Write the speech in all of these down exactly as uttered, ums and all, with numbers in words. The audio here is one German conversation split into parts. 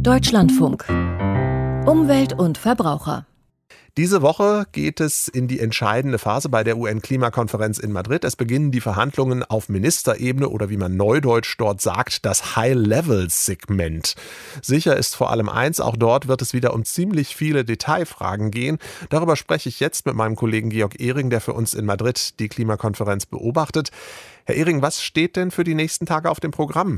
Deutschlandfunk. Umwelt und Verbraucher. Diese Woche geht es in die entscheidende Phase bei der U N-Klimakonferenz in Madrid. Es beginnen die Verhandlungen auf Ministerebene oder wie man neudeutsch dort sagt, das High-Level-Segment. Sicher ist vor allem eins, auch dort wird es wieder um ziemlich viele Detailfragen gehen. Darüber spreche ich jetzt mit meinem Kollegen Georg Ehring, der für uns in Madrid die Klimakonferenz beobachtet. Herr Ehring, was steht denn für die nächsten Tage auf dem Programm?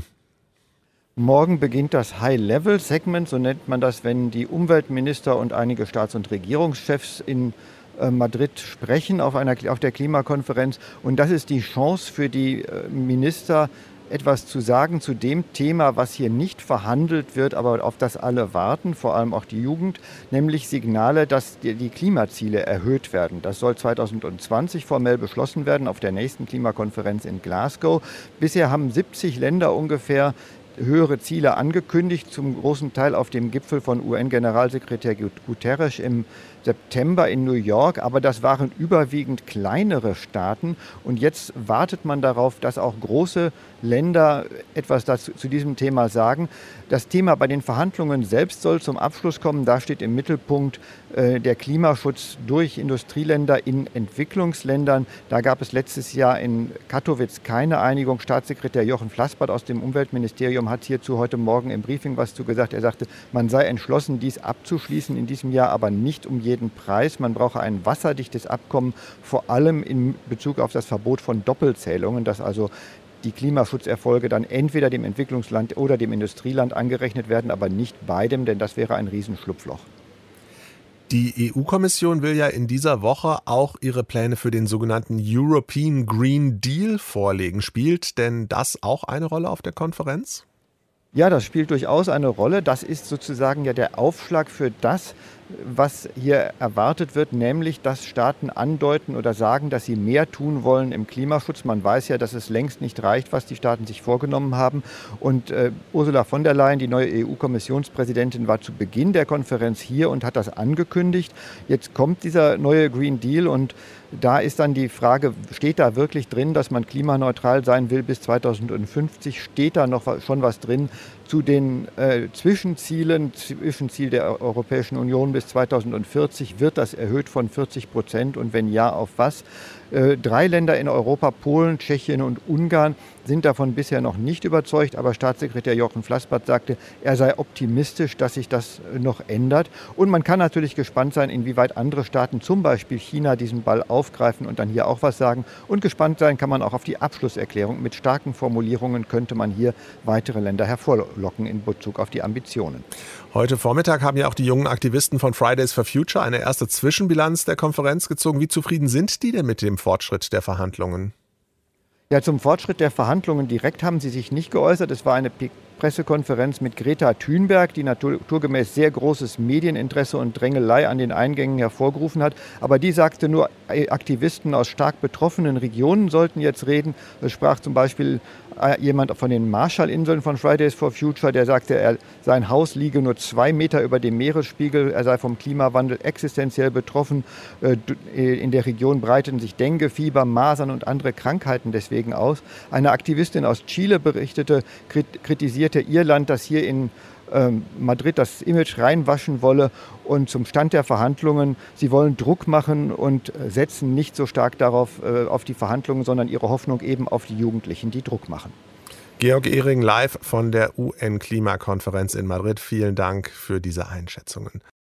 Morgen beginnt das High-Level-Segment, so nennt man das, wenn die Umweltminister und einige Staats- und Regierungschefs in äh, Madrid sprechen auf, einer, auf der Klimakonferenz. Und das ist die Chance für die äh, Minister, etwas zu sagen zu dem Thema, was hier nicht verhandelt wird, aber auf das alle warten, vor allem auch die Jugend, nämlich Signale, dass die, die Klimaziele erhöht werden. Das soll zwanzig zwanzig formell beschlossen werden auf der nächsten Klimakonferenz in Glasgow. Bisher haben siebzig Länder ungefähr höhere Ziele angekündigt, zum großen Teil auf dem Gipfel von U N-Generalsekretär Guterres im September in New York. Aber das waren überwiegend kleinere Staaten. Und jetzt wartet man darauf, dass auch große Länder etwas dazu, zu diesem Thema sagen. Das Thema bei den Verhandlungen selbst soll zum Abschluss kommen. Da steht im Mittelpunkt äh, der Klimaschutz durch Industrieländer in Entwicklungsländern. Da gab es letztes Jahr in Katowice keine Einigung. Staatssekretär Jochen Flassbart aus dem Umweltministerium hat hierzu heute Morgen im Briefing was zu gesagt. Er sagte, man sei entschlossen, dies abzuschließen in diesem Jahr, aber nicht um jeden Preis. Man brauche ein wasserdichtes Abkommen, vor allem in Bezug auf das Verbot von Doppelzählungen, dass also die Klimaschutzerfolge dann entweder dem Entwicklungsland oder dem Industrieland angerechnet werden, aber nicht beidem, denn das wäre ein Riesenschlupfloch. Die E U-Kommission will ja in dieser Woche auch ihre Pläne für den sogenannten European Green Deal vorlegen. Spielt denn das auch eine Rolle auf der Konferenz? Ja, das spielt durchaus eine Rolle. Das ist sozusagen ja der Aufschlag für das, was hier erwartet wird, nämlich, dass Staaten andeuten oder sagen, dass sie mehr tun wollen im Klimaschutz. Man weiß ja, dass es längst nicht reicht, was die Staaten sich vorgenommen haben. Und äh, Ursula von der Leyen, die neue E U-Kommissionspräsidentin, war zu Beginn der Konferenz hier und hat das angekündigt. Jetzt kommt dieser neue Green Deal und da ist dann die Frage, steht da wirklich drin, dass man klimaneutral sein will bis zweitausendfünfzig? Steht da noch schon was drin zu den äh, Zwischenzielen, Zwischenziel der Europäischen Union bis zweitausendvierzig? Wird das erhöht von vierzig Prozent und wenn ja, auf was? Äh, drei Länder in Europa, Polen, Tschechien und Ungarn, sind davon bisher noch nicht überzeugt. Aber Staatssekretär Jochen Flassbart sagte, er sei optimistisch, dass sich das noch ändert. Und man kann natürlich gespannt sein, inwieweit andere Staaten, zum Beispiel China, diesen Ball aufgreifen und dann hier auch was sagen. Und gespannt sein kann man auch auf die Abschlusserklärung. Mit starken Formulierungen könnte man hier weitere Länder hervorlocken in Bezug auf die Ambitionen. Heute Vormittag haben ja auch die jungen Aktivisten von Fridays for Future eine erste Zwischenbilanz der Konferenz gezogen. Wie zufrieden sind die denn mit dem Fortschritt der Verhandlungen? Ja, zum Fortschritt der Verhandlungen direkt haben sie sich nicht geäußert. Es war eine Pressekonferenz mit Greta Thunberg, die naturgemäß sehr großes Medieninteresse und Drängelei an den Eingängen hervorgerufen hat. Aber die sagte nur, Aktivisten aus stark betroffenen Regionen sollten jetzt reden. Es sprach zum Beispiel jemand von den Marshallinseln von Fridays for Future, der sagte, er, sein Haus liege nur zwei Meter über dem Meeresspiegel. Er sei vom Klimawandel existenziell betroffen. In der Region breiteten sich Dengue, Fieber, Masern und andere Krankheiten deswegen aus. Eine Aktivistin aus Chile berichtete, kritisierte ihr Land, das hier in ähm, Madrid das Image reinwaschen wolle. Und zum Stand der Verhandlungen, sie wollen Druck machen und setzen nicht so stark darauf, äh, auf die Verhandlungen, sondern ihre Hoffnung eben auf die Jugendlichen, die Druck machen. Georg Ehring live von der U N-Klimakonferenz in Madrid. Vielen Dank für diese Einschätzungen.